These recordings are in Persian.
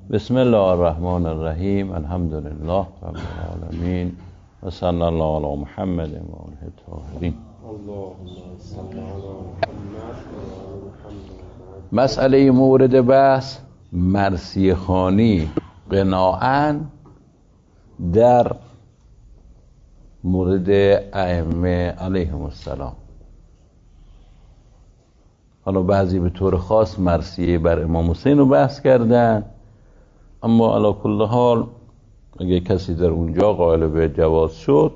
بسم الله الرحمن الرحیم. الحمد لله رب العالمین و صلی الله علی محمد و آله الطاهرین. مسئله مورد بحث مرثیه خوانی قناعاً در مورد ائمه علیهم السلام. حالا بعضی به طور خاص مرثیه بر امام حسین رو بحث کردن، اما علی کل حال اگه کسی در اونجا قائل به جواز شد،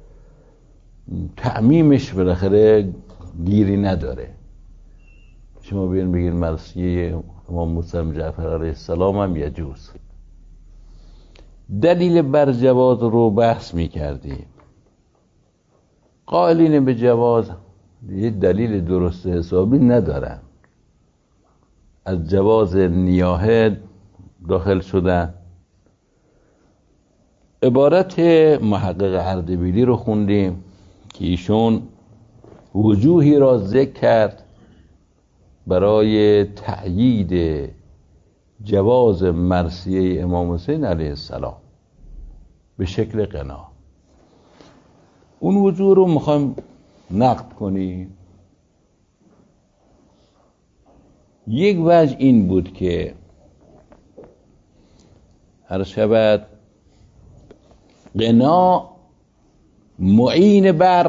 تعمیمش بالاخره گیری نداره. شما بیان بگید مرثیه امام موسی جعفر علیه السلام هم یجوز. دلیل بر جواز رو بحث می‌کردیم. قائلین به جواز یه دلیل درست حسابی ندارن، از جواز نیاحه داخل شدن. عبارت محقق اردبیلی رو خوندیم که ایشون وجوهی را ذکر کرد برای تأیید جواز مرثیه امام حسین علیه السلام به شکل قنا. اون وجوه رو میخوایم نقد کنیم. یک وجه این بود که هر شود قنا معین بر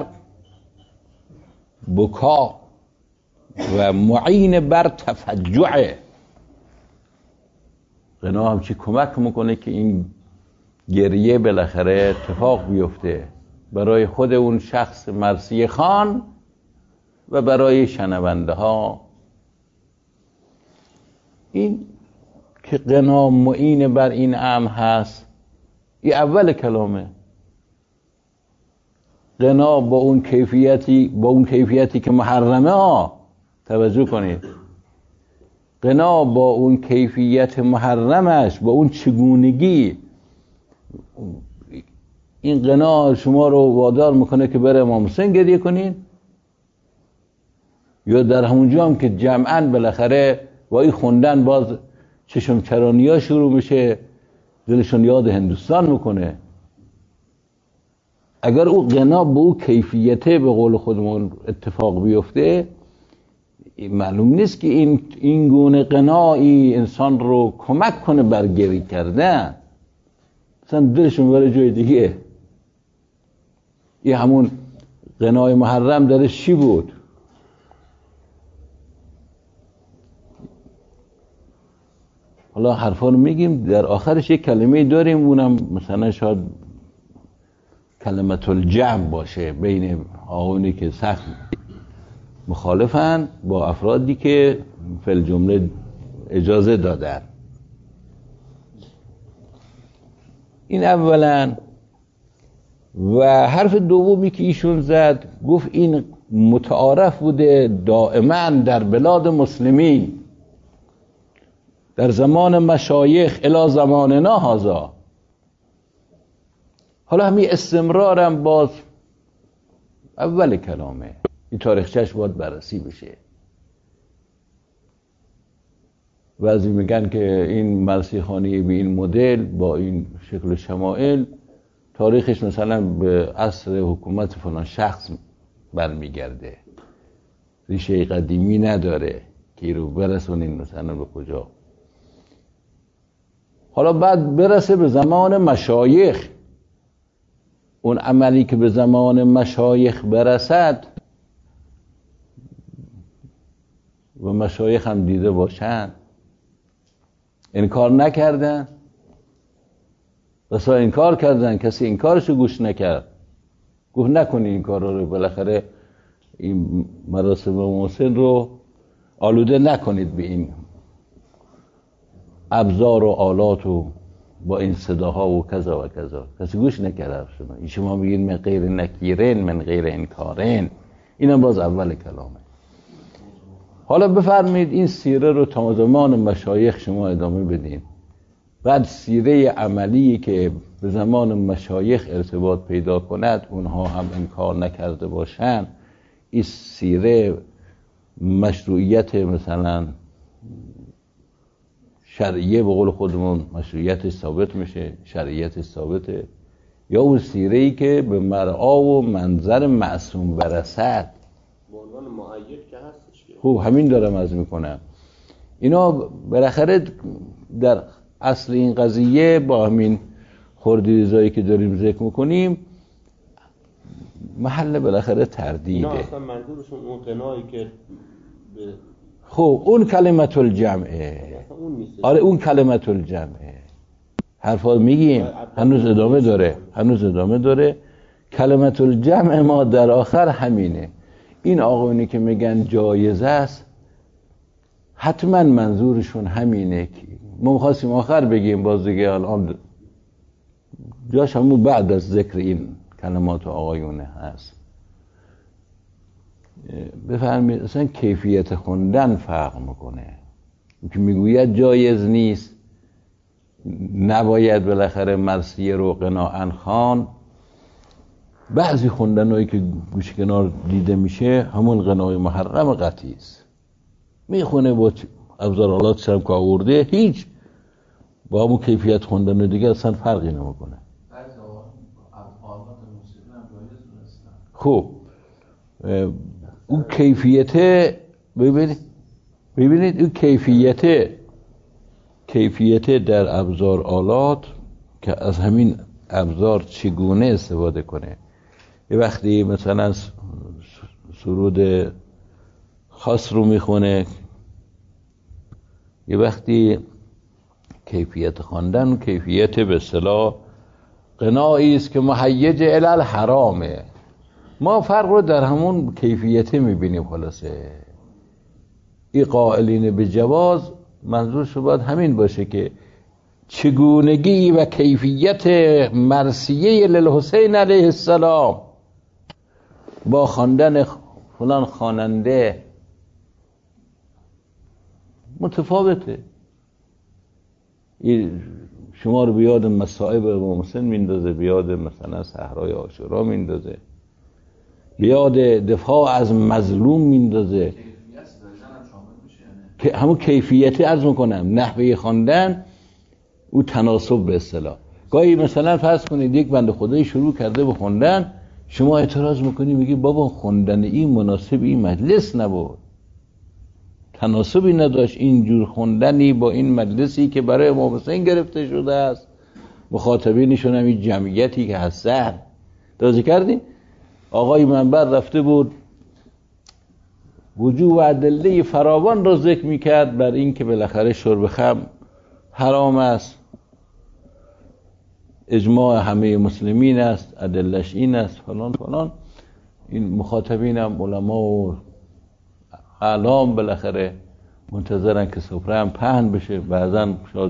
بکا و معین بر تفجعه. قنا هم چی کمک میکنه که این گریه بالاخره اتفاق بیفته برای خود اون شخص مرثیه خوان و برای شنونده ها. این که قنا معین بر این امر هست، این اول کلامه. قنا با اون کیفیتی که محرمه ها، توجه کنید، قنا با اون کیفیت محرمش، با اون چگونگی، این قنا شما رو وادار میکنه که بره امام حسین گریه کنین، یا در همونجا هم که جمعاً بالاخره با این خوندن باز چشم چرانی ها شروع میشه، دلشون یاد هندوستان میکنه. اگر او قنا به او کیفیته به قول خودمون اتفاق بیفته، معلوم نیست که این گونه قنایی انسان رو کمک کنه بر گریه کردن. مثلا دلشون بره جای دیگه. این همون قنای محرم درش چی بود؟ حالا حرفا رو میگیم، در آخرش یک کلمه داریم، اونم مثلا شاید کلمت الجمع باشه بین آقایونی که سخت مخالفن با افرادی که فی الجمله اجازه دادن. این اولا. و حرف دومی که ایشون زد، گفت این متعارف بوده دائما در بلاد مسلمین در زمان مشایخ الی زماننا هذا. حالا همین استمرارم باز اول کلامه، این تاریخچه‌اش باید بررسی بشه. بعضی میگن که این مرثیه خوانی به این مدل با این شکل شمائل تاریخش مثلا به عصر حکومت فلان شخص برمیگرده، ریشه قدیمی نداره که رو برسونین مثلا به کجا. حالا بعد برسه به زمان مشایخ، اون عملی که به زمان مشایخ برسد و مشایخ هم دیده باشن، انکار نکردن، بسا انکار کردن، کسی انکارشو گوش نکرد، گفت نکنی این کار رو، بالاخره این مراسم حسین رو آلوده نکنید به این ابزار و آلات و با این صداها و کذا و کذا. کسی گوش نکرد. شما میگید من غیر نکیرین من غیر انکارین. اینم باز اول کلامه. حالا بفرمایید این سیره رو تا زمان مشایخ شما ادامه بدین، بعد سیره عملی که به زمان مشایخ ارتباط پیدا کند اونها هم انکار نکرده باشن، این سیره مشروعیت مثلا شرعیه به قول خودمون مشروعیتش ثابت میشه، شرعیتش ثابته، یا اون سیره‌ای که به مرعا و منظر معصوم برسد. به عنوان معید که هستش. خوب همین دارم عرض میکنم. اینا بالاخره در اصل این قضیه با همین خوردیزایی که داریم ذکر میکنیم محل بالاخره تردیده. اینا اصلا منظورشون اون قنایی که خب اون کلمت الجمعه. آره اون کلمت الجمعه. حرفا میگیم هنوز ادامه داره. کلمت الجمع ما در آخر همینه. این آقایونی که میگن جایز است حتما منظورشون همینه. ما می‌خواستیم آخر بگیم، باز دیگه الان جاش همون بعد از ذکر این کلمات آقایونه هست. بفرمایید اصلا کیفیت خوندن فرق میکنه. که میگوید جایز نیست، نباید بالاخره مرثیه رو قناعاً خوان. بعضی خوندنایی که گوش کنار دیده میشه همون قنای محرم قطعی است، میخونه با ابزارالات هم که آورده، هیچ با همون کیفیت خوندن دیگه اصلا فرقی نمیکنه. خب اون کیفیت ببینید اون کیفیت در ابزار آلات که از همین ابزار چگونه استفاده کنه. یه وقتی مثلا سرود خاص رو میخونه، یه وقتی کیفیت خواندن کیفیت به اصطلاح قنایی است که مهیج الی الحرامه. ما فرق رو در همون کیفیت میبینیم. خلاصه این قائلین به جواز منظورش باید همین باشه که چگونگی و کیفیت مرثیه للحسین علیه السلام با خواندن فلان خواننده متفاوته. شما رو بیاد مصائب امام حسین میندازه، بیاد مثلا صحرای عاشورا میندازه، بیاد دفاع از مظلوم میندازه. که همون کیفیتی عرض میکنم، نحوه خواندن او تناسب به اصطلاح. گاهی مثلا فرض کنید یک بنده خدایی شروع کرده به خوندن، شما اعتراض میکنی میگی بابا خوندن این مناسب این مجلس نبود، تناسبی نداشت اینجور خوندنی با این مجلسی که برای امام حسین گرفته شده است، مخاطبینشون هم این جمعیتی که هستن. توجه کردین؟ آقای منبر رفته بود وجوه و ادله فراوان را ذکر میکرد بر این که بالاخره شرب خمر حرام است، اجماع همه مسلمین است، ادلش این است، فلان فلان. این مخاطبین هم علما و اعلام بالاخره منتظرن که سفره هم پهن بشه، بعضا شاید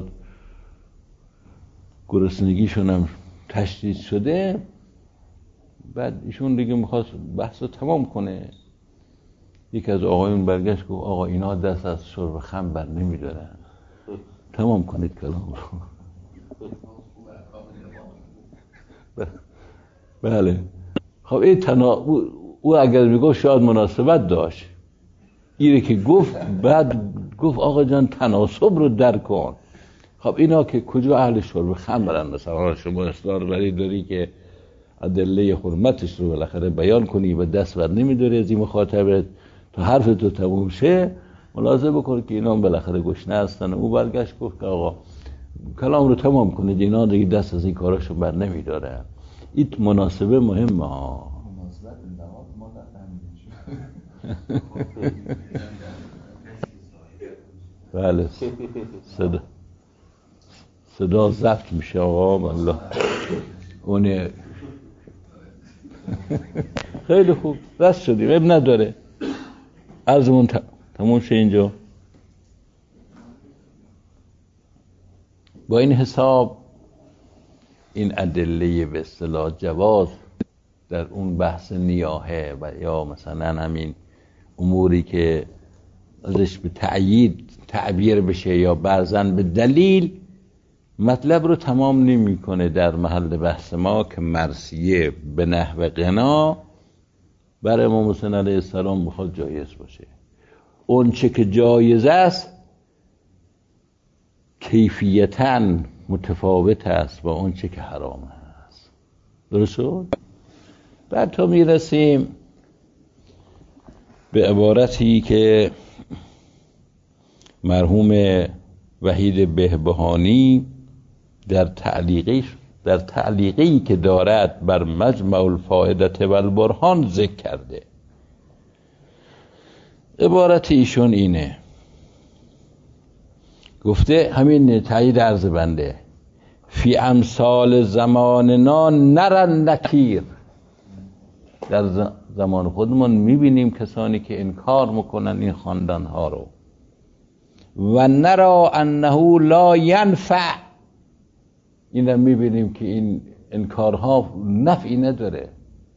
گرسنگیشون هم تشدید شده. بعد ایشون دیگه میخواست بحث رو تمام کنه. یکی از آقایون برگشت گفت آقا اینا دست از شرب خمر بر نمیدارن، تمام کنید کلام رو. بله خب این او اگر میگفت شاید مناسبت داشت، اینه که گفت بعد گفت آقا جان تناسب رو درک کن. خب اینا که کجا اهل شرب خمرن؟ مثلا شما اصرار بری داری که ادله حرمتش رو بالاخره بیان کنی و دست بر نمیداری از این مخاطبت تا حرف تو تموم شه، ملاحظه بکن که اینا بالاخره گشنه هستن. او برگشت گفت که آقا کلام رو تمام کنید، اینا دیگه دست از این کاراشو بر نمیداره. این مناسبه مهمه ها. مناسبت انتقاد ما در بله صدا ضبط میشه آقا والله. اونه خیلی خوب بس شدیم، اب نداره. عرضمون تموم شه اینجا. با این حساب این ادله به اصطلاح جواز در اون بحث نیاحه و یا مثلا همین اموری که ازش به تأیید تعبیر بشه یا بعضاً به دلیل مطلب رو تمام نمی‌کنه در محل بحث ما که مرثیه به نحو غنا برای امام حسین علیه السلام بخواد جایز باشه. اون چه که جایز است کیفیتاً متفاوت است با اون چه که حرام است. درست شد؟ بعد تا میرسیم به عبارتی که مرحوم وحید بهبهانی در تعلیقی که دارد بر مجمع الفائدة والبرهان ذکر کرده. عبارت ایشون اینه، گفته همین تایید عرض بنده، فی امثال زماننا نرن نکیر، در زمان خودمون میبینیم کسانی که انکار میکنن این خواندنها رو، و نرا انه لا ینفع، این هم میبینیم که این انکارها نفعی نداره،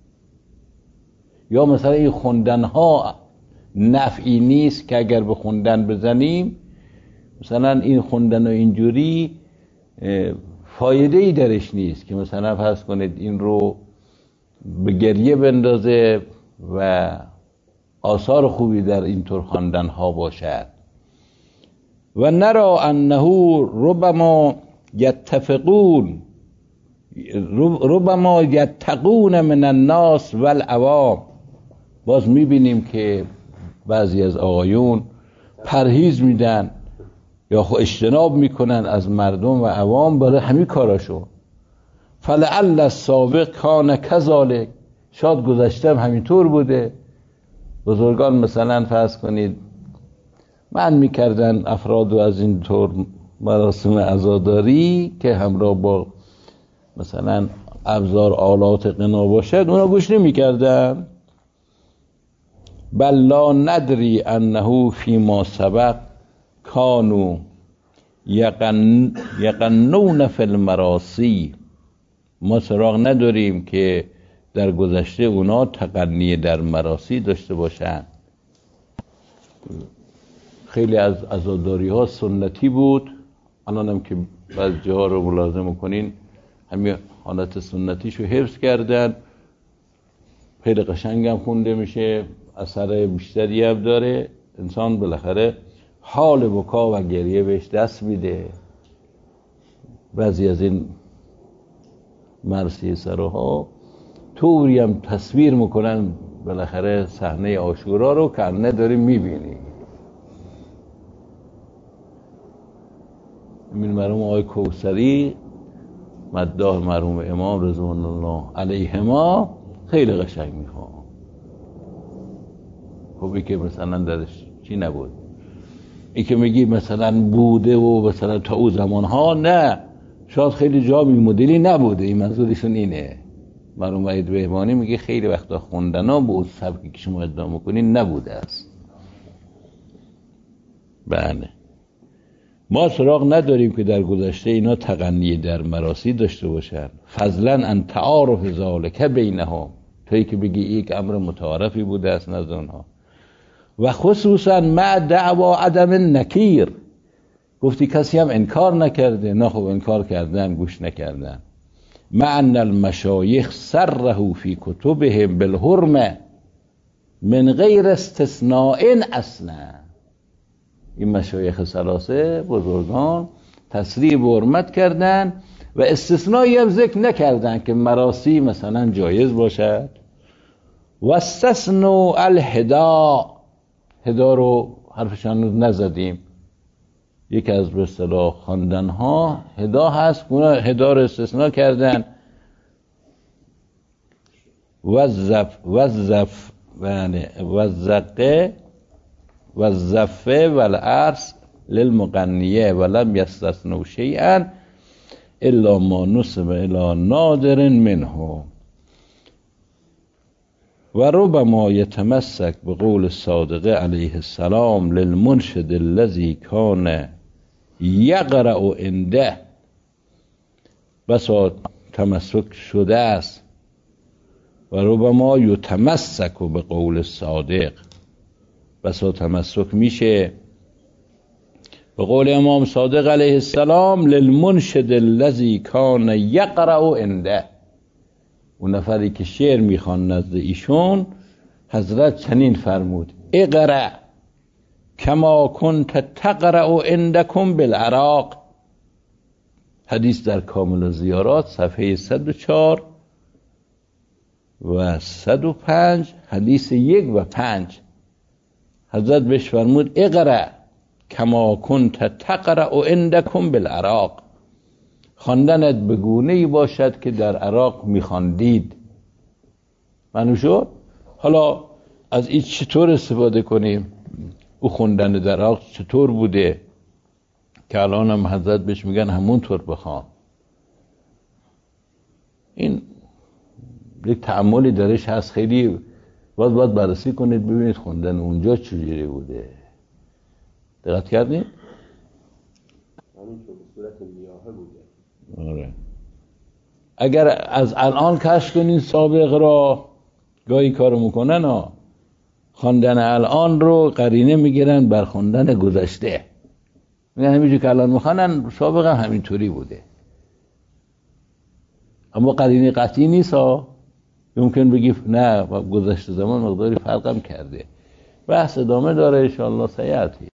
یا مثلا این خوندنها نفعی نیست که اگر به خوندن بزنیم مثلا این خوندن و اینجوری فایده ای درش نیست که مثلا فرض کنید این رو به گریه بندازه و آثار خوبی در اینطور خواندن ها باشد. و نرا انه ربما یتقون من الناس والعوام، باز میبینیم که بعضی از آقایون پرهیز میدن یا اجتناب میکنن از مردم و عوام برای همین کاراشو. فلعل السابق کان کذالک، شاید گذشته همینطور بوده. بزرگان مثلا فرض کنید من میکردن افراد از این طور مراسم عزاداری که همراه با مثلا ابزار آلات غنا باشد، اونا گوش نمیکردن. بل لا ندری انه فيما سبق کانوا یقنون فی المراسی، ما سراغ نداریم که در گذشته اونا تقنی در مراسی داشته باشن. خیلی از عزاداری ها سنتی بود، الان هم که بعض جاها رو ملاحظه کنین همین حالت سنتیشو حفظ کردن، خیلی قشنگ هم خونده میشه، اثر بیشتری هم داره، انسان بالاخره حال بکا و گریه بهش دست میده. بعضی از این مرثیه سراها طوری هم تصویر میکنن بالاخره صحنه عاشورا رو که نداری میبینی. این مرحوم آقای کوثری مداح مرحوم امام رضوان الله علیهما خیلی قشنگ میخوام. خوبی که مثلا درش چی نبود، این که میگی مثلا بوده و مثلا تا او زمانها، نه، شاید خیلی جا مدلی نبوده. این منظورشون اینه. مرحوم وحید بهبهانی میگه خیلی وقتا خوندنا به اون سبکی که شما ادعا میکنین نبوده است. بله، ما سراغ نداریم که در گذشته اینا تقنی در مراسی داشته باشن. فضلا ان تعارف ذالک بینهم، تویی که بگی یک امر متعارفی بوده است نزد اونها. و خصوصا مع دعوا عدم نکیر، گفتی کسی هم انکار نکرده، نه خب انکار کردن، گوش نکردن. مع ان المشایخ صرحوا فی کتبهم بالحرمه من غیر استثناء اصلا. این مشایخ ثلاثه بزرگان تصریح به حرمت کردن و استثنایی هم ذکر نکردن که مراسی مثلا جایز باشد. و استثنوا الهدا، هدا رو حرفشان نزدیم، یکی از به اصطلاح خواندن ها هدا هست، اونا هدا رو استثناء کردن. والزفه والعرس للمغنیه ولم یستثنوا شیئا الا ما نسب الى نادر منه. و ربما یتمسک بقول الصادق علیه السلام للمنشد الذي کان یقرأ عنده، بسا تمسک شده است. و ربما یتمسک بقول الصادق، بسا تمسک میشه به قول امام صادق علیه السلام للمنشد الذی کان یقرأ عنده، اون نفری که شعر میخوان نزد ایشون، حضرت چنین فرمود: اقرأ کما کنت تقرأ عندکم بالعراق. حدیث در کامل زیارات صفحه 104 و 105 حدیث 1 و 5 حضرت بهش فرمود اقرأ کما کنت تقرأ عندکم بالعراق، خواندنت به گونه‌ای باشد که در عراق می‌خواندید. معنی شد؟ حالا از این چطور استفاده کنیم؟ او خوندن در عراق چطور بوده که الان هم حضرت بهش میگن همونطور بخوان. این یک تأملی درش هست، خیلی باید بررسی کنید ببینید خوندن اونجا چجوری بوده. دقت کردید؟ همینطور به صورت نیاحه بوده. آره. اگر از الان کشف کنین سابق را، گاهی کارو میکنن ها، خواندن الان رو قرینه میگیرن بر خوندن گذشته، میگن همینجور که الان میخوانن سابق هم همینطوری بوده، اما قرینه قطعی نیست ها. ممکن بگی نه گذشته زمان مقداری فرقم کرده. بحث ادامه داره ان شاء الله سیاتی.